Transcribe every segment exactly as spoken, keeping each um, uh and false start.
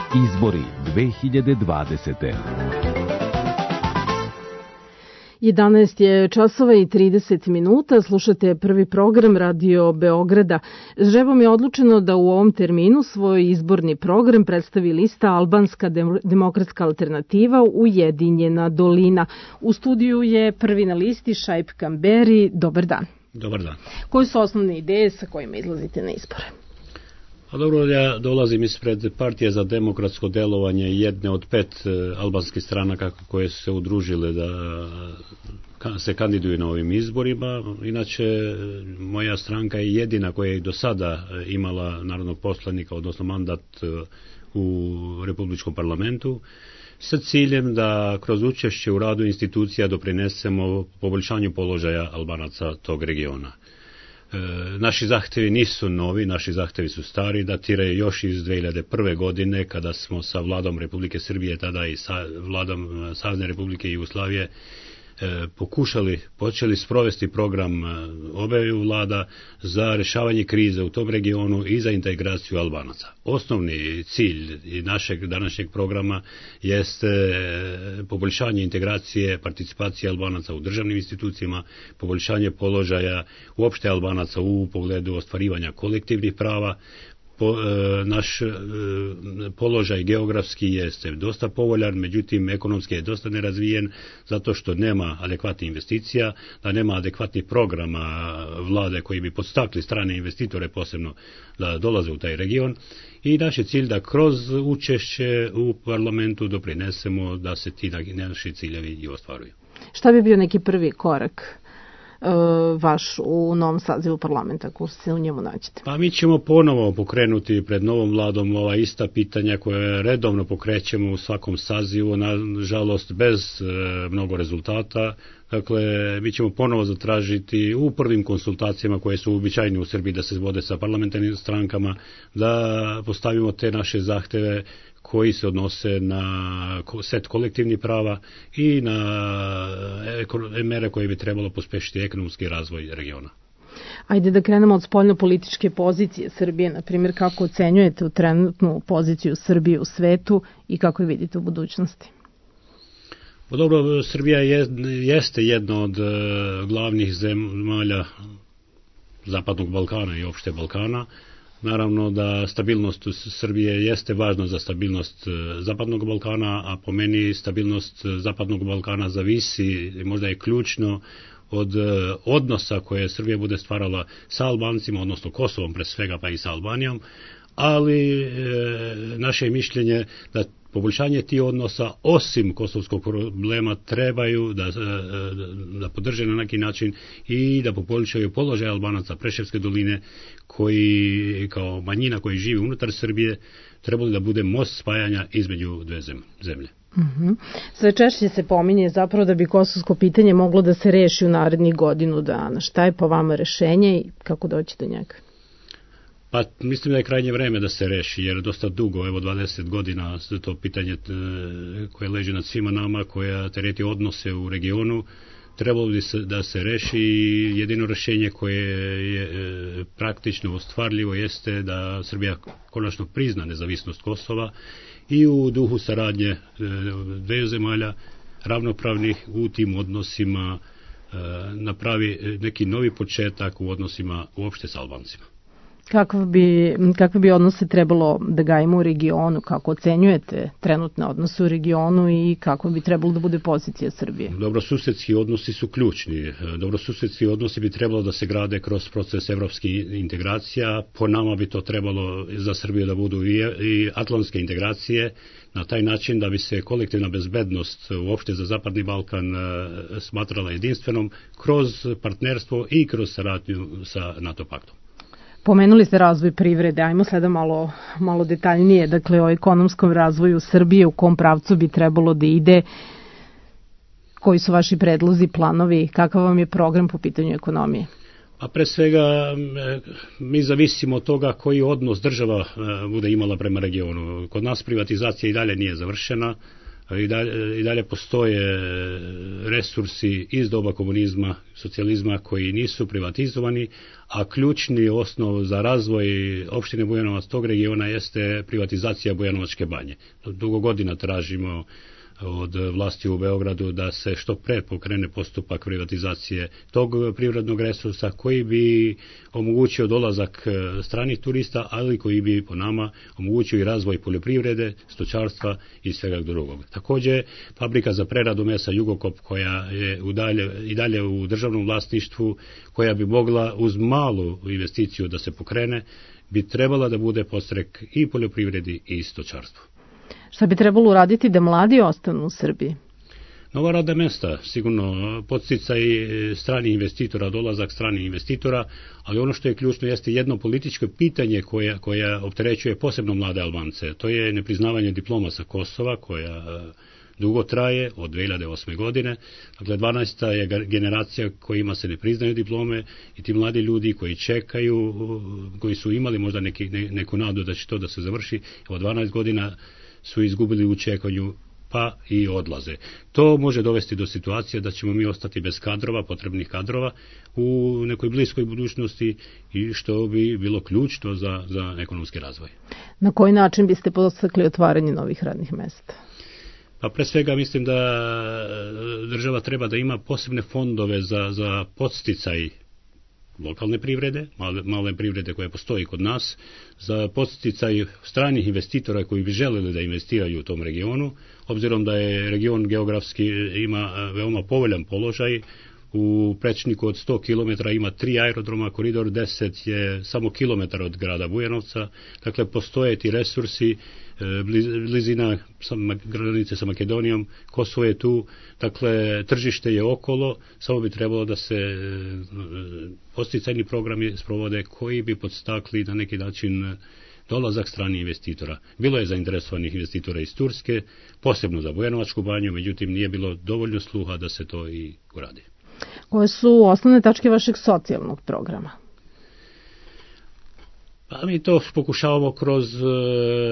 Izbori dve hiljade dvadesete. jedanaest je časova i trideset minuta, slušate prvi program Radio Beograda. Žrebom je odlučeno da u ovom terminu svoj izborni program predstavi lista Albanska demokratska alternativa Ujedinjena dolina. U studiju je prvi na listi Šaip Kamberi. Dobar dan. Dobar dan. Koje su osnovne ideje sa kojima izlazite na izbore? A dobro, ja dolazim ispred Partije za demokratsko delovanje, jedne od pet albanskih stranaka koje su se udružile da se kandiduju na ovim izborima. Inače, moja stranka je jedina koja je do sada imala narodnog poslanika, odnosno mandat u Republičkom parlamentu, sa ciljem da kroz učešće u radu institucija doprinesemo poboljšanju položaja Albanaca tog regiona. E, naši zahtevi nisu novi, naši zahtevi su stari, datiraju još iz dve hiljade prve. godine kada smo sa vladom Republike Srbije, tada i sa vladom Savezne Republike Jugoslavije e, pokušali, počeli sprovesti program obeju vlada za rešavanje krize u tom regionu i za integraciju Albanaca. Osnovni cilj našeg današnjeg programa jeste poboljšanje integracije, participacije Albanaca u državnim institucijama, poboljšanje položaja uopšte Albanaca u pogledu ostvarivanja kolektivnih prava. Po, e, naš e, položaj geografski jeste dosta povoljan, međutim ekonomski je dosta nerazvijen zato što nema adekvatnih investicija, da nema adekvatnih programa vlade koji bi podstakli strane investitore posebno da dolaze u taj region. I naš je cilj da kroz učešće u parlamentu doprinesemo da se ti naši ciljevi i ostvaruju. Šta bi bio neki prvi korak vaš u novom sazivu parlamenta, ako se u njemu nađete? Pa mi ćemo ponovo pokrenuti pred novom vladom ova ista pitanja koje redovno pokrećemo u svakom sazivu, nažalost bez e, mnogo rezultata. Dakle, mi ćemo ponovo zatražiti u prvim konsultacijama koje su uobičajene u Srbiji da se vode sa parlamentarnim strankama, da postavimo te naše zahteve koji se odnose na set kolektivnih prava i na mere koje bi trebalo pospešiti ekonomski razvoj regiona. Ajde da krenemo od spoljno-političke pozicije Srbije, na primjer kako ocenjujete u trenutnu poziciju Srbije u svetu i kako je vidite u budućnosti? Pa dobro, Srbija je, jeste jedna od glavnih zemalja Zapadnog Balkana i opšte Balkana. Naravno da stabilnost Srbije jeste važna za stabilnost Zapadnog Balkana, a po meni stabilnost Zapadnog Balkana zavisi, možda je ključno, od odnosa koje Srbija bude stvarala sa Albancima, odnosno Kosovom pre svega, pa i sa Albanijom, ali e, naše je mišljenje da poboljšanje tih odnosa, osim kosovskog problema, trebaju da, da podrže na neki način i da poboljšaju položaj Albanaca Preševske doline, koji kao manjina koji živi unutar Srbije, trebali da bude most spajanja između dve zemlje. Uh-huh. Sve češće se pominje zapravo da bi kosovsko pitanje moglo da se reši u narednih godinu dana. Šta je po vama rešenje i kako doći do njega? Pa mislim da je krajnje vreme da se reši, jer dosta dugo, evo dvadeset godina, to pitanje koje leži nad svima nama, koja tereti odnose u regionu, trebalo bi se da se reši. Jedino rešenje koje je praktično ostvarljivo jeste da Srbija konačno prizna nezavisnost Kosova i u duhu saradnje dveju zemalja ravnopravnih u tim odnosima napravi neki novi početak u odnosima uopšte sa Albancima. Kakve bi, kakve bi odnose trebalo da gajimo u regionu? Kako ocenjujete trenutne odnose u regionu i kako bi trebalo da bude pozicija Srbije? Dobrosusedski odnosi su ključni. Dobrosusedski odnosi bi trebalo da se grade kroz proces evropskih integracija. Po nama bi to trebalo za Srbiju da budu i, i atlantske integracije, na taj način da bi se kolektivna bezbednost uopšte za Zapadni Balkan smatrala jedinstvenom kroz partnerstvo i kroz saradnju sa NATO paktom. Pomenuli ste razvoj privrede, ajmo sada malo, malo detaljnije, dakle o ekonomskom razvoju Srbije, u kom pravcu bi trebalo da ide, koji su vaši predlozi, planovi, kakav vam je program po pitanju ekonomije? A pre svega mi zavisimo od toga koji odnos država bude imala prema regionu. Kod nas privatizacija i dalje nije završena. I dalje, i dalje postoje resursi iz doba komunizma, socijalizma koji nisu privatizovani, a ključni osnov za razvoj opštine Bujanovac tog regiona jeste privatizacija Bujanovačke banje. Dugo godina tražimo od vlasti u Beogradu da se što pre pokrene postupak privatizacije tog privrednog resursa koji bi omogućio dolazak stranih turista, ali koji bi po nama omogućio i razvoj poljoprivrede, stočarstva i svega drugog. Također, fabrika za preradu mesa Jugokop, koja je udalje, i dalje u državnom vlasništvu, koja bi mogla uz malu investiciju da se pokrene, bi trebala da bude podstrek i poljoprivredi i stočarstvu. Šta bi trebalo uraditi da mladi ostanu u Srbiji? Nova radna mesta, sigurno podsticaj stranih investitora, dolazak stranih investitora, ali ono što je ključno jeste jedno političko pitanje koja, koja opterećuje posebno mlade Albance. To je nepriznavanje diploma sa Kosova, koja dugo traje, od dve hiljade osme godine. Dakle, dvanaesta je generacija kojima se ne priznaju diplome i ti mladi ljudi koji čekaju, koji su imali možda neki, ne, neku nadu da će to da se završi, od dvanaest godina su izgubili u čekanju, pa i odlaze. To može dovesti do situacije da ćemo mi ostati bez kadrova, potrebnih kadrova u nekoj bliskoj budućnosti, i što bi bilo ključno za, za ekonomski razvoj. Na koji način biste podstakli otvaranje novih radnih mesta? Pa pre svega mislim da država treba da ima posebne fondove za, za podsticaj lokalne privrede, male, male privrede koje postoji kod nas, za podsticaj stranih investitora koji bi želeli da investiraju u tom regionu, obzirom da je region geografski ima veoma povoljan položaj. U prečniku od sto kilometara ima tri aerodroma, koridor deset je samo kilometar od grada Bujanovca, dakle postoje ti resursi, blizina granice sa Makedonijom, Kosovo je tu, dakle tržište je okolo, samo bi trebalo da se podsticajni programi sprovode koji bi podstakli na neki način dolazak stranih investitora. Bilo je zainteresovanih investitora iz Turske, posebno za Bujanovačku banju, međutim nije bilo dovoljno sluha da se to i uradi. Koje su osnovne tačke vašeg socijalnog programa? Pa mi to pokušavamo kroz uh,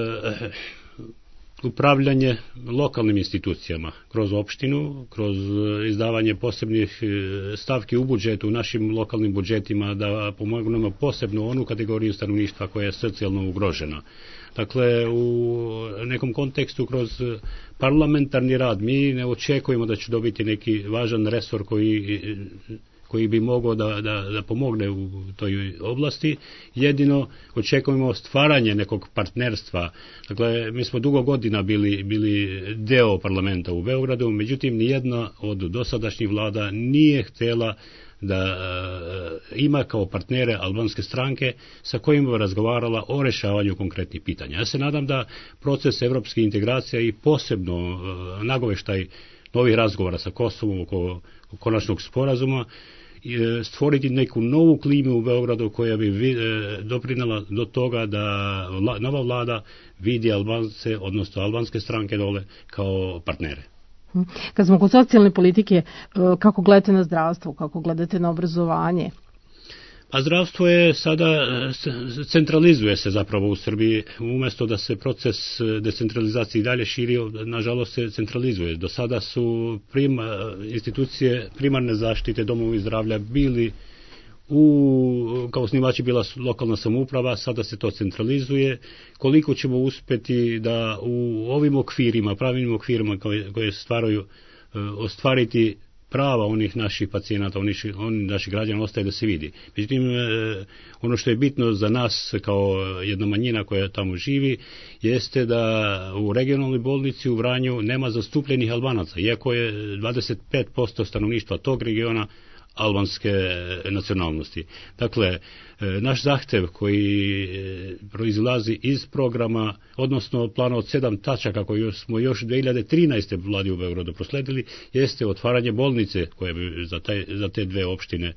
upravljanje lokalnim institucijama, kroz opštinu, kroz izdavanje posebnih stavki u budžetu, u našim lokalnim budžetima, da pomognemo posebno onu kategoriju stanovništva koja je socijalno ugrožena. Dakle, u nekom kontekstu kroz parlamentarni rad mi ne očekujemo da će dobiti neki važan resor koji, koji bi mogao da, da, da pomogne u toj oblasti. Jedino očekujemo stvaranje nekog partnerstva. Dakle, mi smo dugo godina bili, bili deo parlamenta u Beogradu, međutim nijedna od dosadašnjih vlada nije htjela da e, ima kao partnere albanske stranke sa kojima bi razgovarala o rešavanju konkretnih pitanja. Ja se nadam da proces evropskih integracija i posebno e, nagoveštaj novih razgovora sa Kosovom oko konačnog sporazuma e, stvoriti neku novu klimu u Beogradu koja bi vi, e, doprinela do toga da vla, nova vlada vidi Albance, odnosno albanske stranke dole, kao partnere. Kad smo kod socijalne politike, kako gledate na zdravstvo, kako gledate na obrazovanje? A zdravstvo je sada, centralizuje se zapravo u Srbiji, umjesto da se proces decentralizacije i dalje širio, nažalost se centralizuje. Do sada su prima, institucije primarne zaštite, domovi zdravlja bili u, kao osnivači bila lokalna samouprava, sada se to centralizuje. Koliko ćemo uspjeti da u ovim okvirima, pravim okvirima koje, koje stvaraju, ostvariti prava onih naših pacijenata, onih, onih naših građana, ostaje da se vidi. Međutim, ono što je bitno za nas kao jedna manjina koja tamo živi, jeste da u regionalnoj bolnici u Vranju nema zastupljenih Albanaca, iako je dvadeset pet posto stanovništva tog regiona albanske nacionalnosti. Dakle, naš zahtev koji proizilazi iz programa, odnosno plana od sedam tačaka koji smo još dve hiljade trinaeste vladi u Beogradu prosledili, jeste otvaranje bolnice koje bi za, taj, za te dve opštine,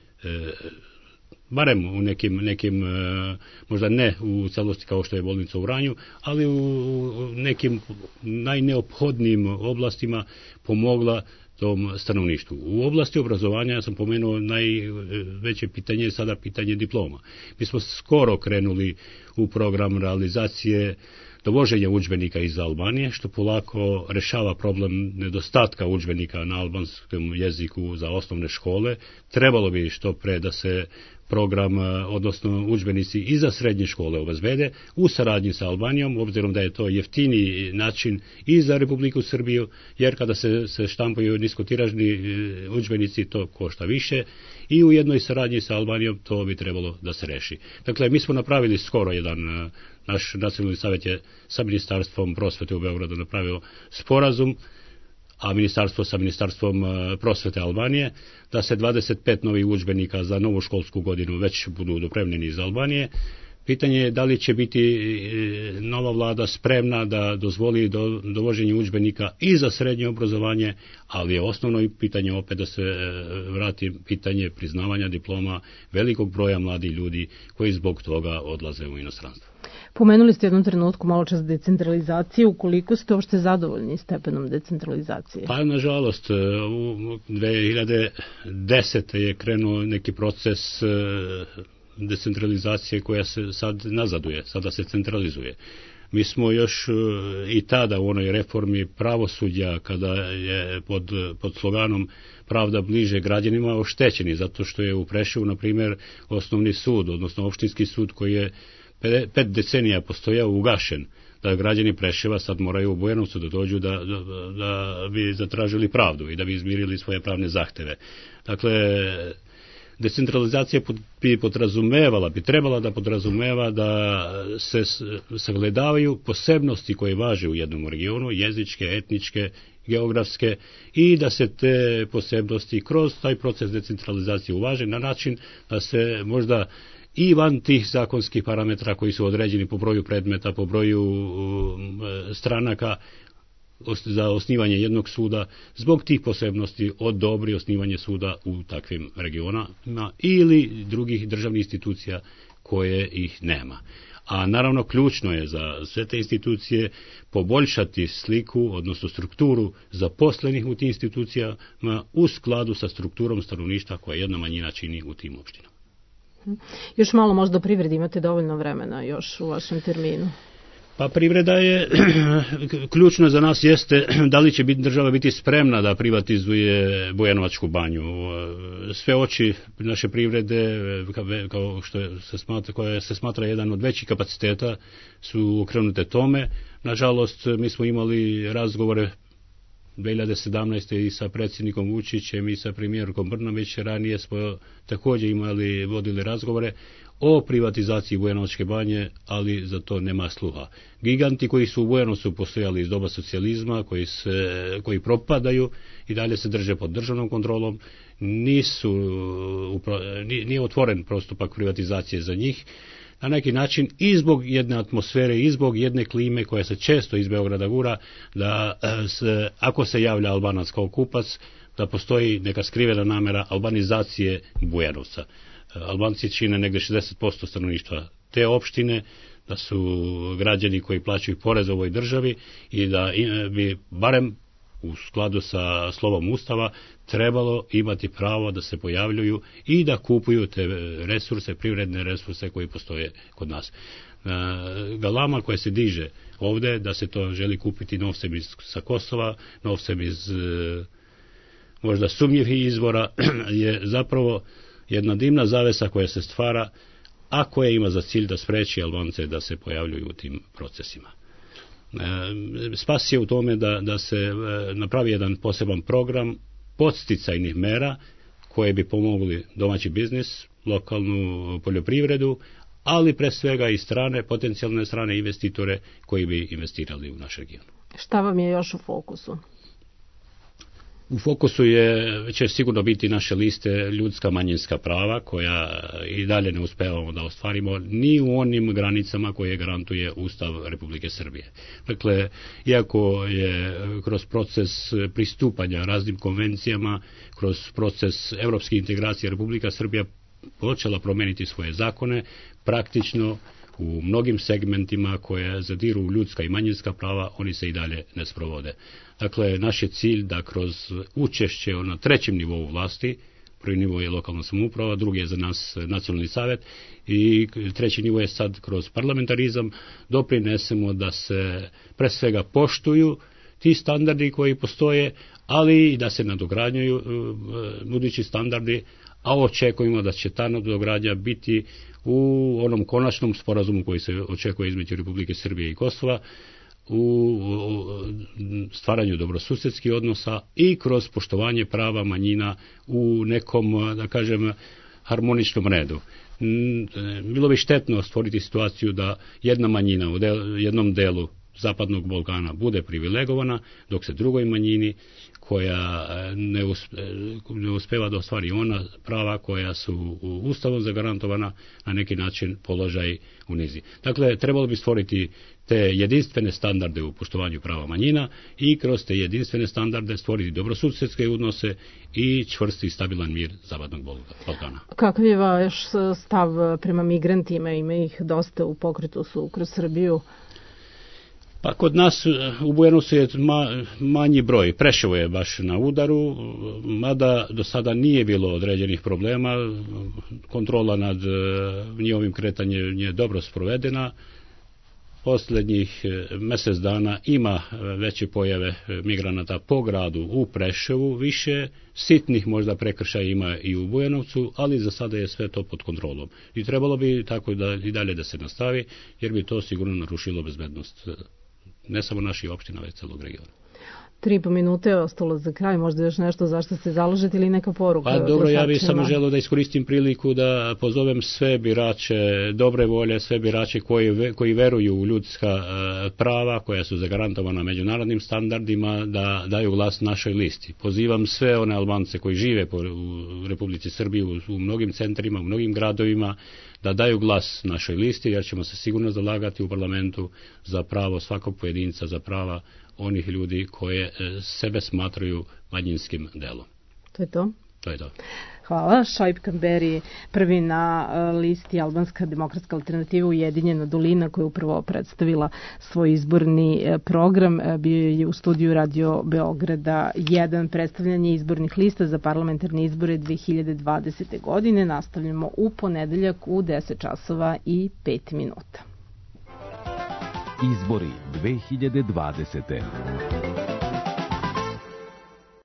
barem u nekim, nekim, možda ne u celosti kao što je bolnica u Vranju, ali u nekim najneophodnijim oblastima pomogla tom stanovništvu. U oblasti obrazovanja, ja sam pomenuo, najveće pitanje je sada pitanje diploma. Mi smo skoro krenuli u program realizacije dovoženja udžbenika iz Albanije, što polako rešava problem nedostatka udžbenika na albanskom jeziku za osnovne škole. Trebalo bi što pre da se program, odnosno udžbenici i za srednje škole obezbede u saradnji sa Albanijom, obzirom da je to jeftiniji način i za Republiku Srbiju, jer kada se, se štampaju niskotiražni udžbenici to košta više i u jednoj saradnji sa Albanijom to bi trebalo da se reši. Dakle, mi smo napravili skoro jedan, naš nacionalni savjet je sa Ministarstvom prosvete u Beogradu napravio sporazum, a ministarstvo sa Ministarstvom prosvete Albanije, da se dvadeset pet novih udžbenika za novu školsku godinu već budu dopremljeni iz Albanije. Pitanje je da li će biti nova vlada spremna da dozvoli do, dovoženje udžbenika i za srednje obrazovanje, ali je osnovno pitanje opet da se vrati pitanje priznavanja diploma velikog broja mladih ljudi koji zbog toga odlaze u inostranstvo. Pomenuli ste jednom trenutku malo čas decentralizaciju, koliko ste uopšte zadovoljni stepenom decentralizacije? Pa, nažalost, u dve hiljade desete. je krenuo neki proces decentralizacije koja se sad nazaduje, sada se centralizuje. Mi smo još i tada u onoj reformi pravosuđa, kada je pod, pod sloganom pravda bliže građanima, oštećeni, zato što je u Preševu, na primjer, osnovni sud, odnosno opštinski sud koji je pet decenija postojao ugašen, da građani Preševa sad moraju u Bujanovcu da dođu da, da, da bi zatražili pravdu i da bi izmirili svoje pravne zahteve. Dakle, decentralizacija bi podrazumevala, bi trebala da podrazumeva da se sagledavaju posebnosti koje važe u jednom regionu, jezičke, etničke, geografske, i da se te posebnosti kroz taj proces decentralizacije uvaže na način da se možda i van tih zakonskih parametra koji su određeni po broju predmeta, po broju stranaka za osnivanje jednog suda, zbog tih posebnosti odobri osnivanje suda u takvim regionama ili drugih državnih institucija koje ih nema. A naravno ključno je za sve te institucije poboljšati sliku, odnosno strukturu zaposlenih u tim institucijama u skladu sa strukturom stanovništva koja jedna manjina čini u tim opštinama. Još malo možda privredi, imate dovoljno vremena još u vašem terminu. Pa privreda je, ključno za nas jeste da li će biti, država biti spremna da privatizuje Bujanovačku banju. Sve oči naše privrede, kao što se smatra, koja se smatra jedan od većih kapaciteta, su okrenute tome. Nažalost, mi smo imali razgovore dve hiljade sedamnaeste. i sa predsjednikom Vučićem i sa premijerkom Brnabić. Ranije smo također imali, vodili razgovore o privatizaciji Bujanovačke banje, ali za to nema sluha. Giganti koji su u Bujanovcu postojali iz doba socijalizma, koji, se, koji propadaju i dalje se drže pod državnom kontrolom, nisu, nije otvoren postupak privatizacije za njih. Na neki način i zbog jedne atmosfere i zbog jedne klime koja se često iz Beograda gura, da se, ako se javlja Albanac kao kupac, da postoji neka skrivena namera albanizacije Bujanovca. Albanci čine negde šezdeset posto stanovništva te opštine, da su građani koji plaćaju porez ovoj državi i da bi barem u skladu sa slovom Ustava trebalo imati pravo da se pojavljuju i da kupuju te resurse, privredne resurse koji postoje kod nas. Galama koja se diže ovde, da se to želi kupiti novcem iz, sa Kosova, novcem iz možda sumnjivih izvora, je zapravo jedna dimna zavesa koja se stvara, a koja ima za cilj da spreči Albance da se pojavljuju u tim procesima. Spas je u tome da, da se napravi jedan poseban program podsticajnih mera koje bi pomogli domaći biznis, lokalnu poljoprivredu, ali pre svega i strane, potencijalne strane investitore koji bi investirali u naš region. Šta vam je još u fokusu? U fokusu je, će sigurno biti naše liste ljudska manjinska prava, koja i dalje ne uspevamo da ostvarimo ni u onim granicama koje garantuje Ustav Republike Srbije. Dakle, iako je kroz proces pristupanja raznim konvencijama, kroz proces evropske integracije Republika Srbija počela promeniti svoje zakone, praktično u mnogim segmentima koje zadiru u ljudska i manjinska prava, oni se i dalje ne sprovode. Dakle, naš je cilj da kroz učešće na trećem nivou vlasti, Prvi nivo je lokalna samouprava, drugi je za nas nacionalni savjet i treći nivo je sad kroz parlamentarizam doprinesemo da se pre svega poštuju ti standardi koji postoje, ali i da se nadogradnjuju budući standardi, a očekujemo da će ta nadogradnja biti u onom konačnom sporazumu koji se očekuje između Republike Srbije i Kosova, u stvaranju dobrosusedskih odnosa i kroz poštovanje prava manjina u nekom, da kažem, harmoničnom redu. Bilo bi štetno stvoriti situaciju da jedna manjina u del, jednom delu Zapadnog Balkana bude privilegovana, dok se drugoj manjini koja ne, uspe, ne uspeva da ostvari ona prava koja su Ustavom zagarantovana, na neki način položaj unizi. Dakle, trebalo bi stvoriti te jedinstvene standarde u poštovanju prava manjina i kroz te jedinstvene standarde stvoriti dobrosusedske odnose i čvrsti i stabilan mir Zapadnog Balkana. Kakav je vaš stav prema migrantima? Ima ih dosta u pokretu su kroz Srbiju. Pa kod nas u Bujanovcu je ma, manji broj, Preševo je baš na udaru, mada do sada nije bilo određenih problema, kontrola nad njihovim kretanjem je dobro sprovedena. Posljednjih mjesec dana ima veće pojave migranata po gradu u Preševu, više sitnih možda prekršaja ima i u Bujanovcu, ali za sada je sve to pod kontrolom. I trebalo bi tako da i dalje da se nastavi, jer bi to sigurno narušilo bezbednost ne samo naših opština, već celog regiona. Tri i po minute je ostalo za kraj, možda još nešto zašto se založite ili neka poruka? Pa dobro, ja bih samo želeo da iskoristim priliku da pozovem sve birače dobre volje, sve birače koji, koji veruju u ljudska prava koja su zagarantovana međunarodnim standardima, da daju glas našoj listi. Pozivam sve one Albance koji žive po, u Republici Srbiji, u, u mnogim centrima, u mnogim gradovima, da daju glas našoj listi, jer ćemo se sigurno zalagati u parlamentu za pravo svakog pojedinca, za prava onih ljudi koje sebe smatraju manjinskim delom. To je to? To je to. Hvala. Šaip Kamberi, prvi na listi Albanska demokratska alternativa Ujedinjena dolina, koja je upravo predstavila svoj izborni program, bio je u studiju Radio Beograda jedan. Predstavljanje izbornih lista za parlamentarne izbore dve hiljade dvadesete. godine. Nastavljamo u ponedeljak u deset časova i pet minuta. Izbori dve hiljade dvadesete.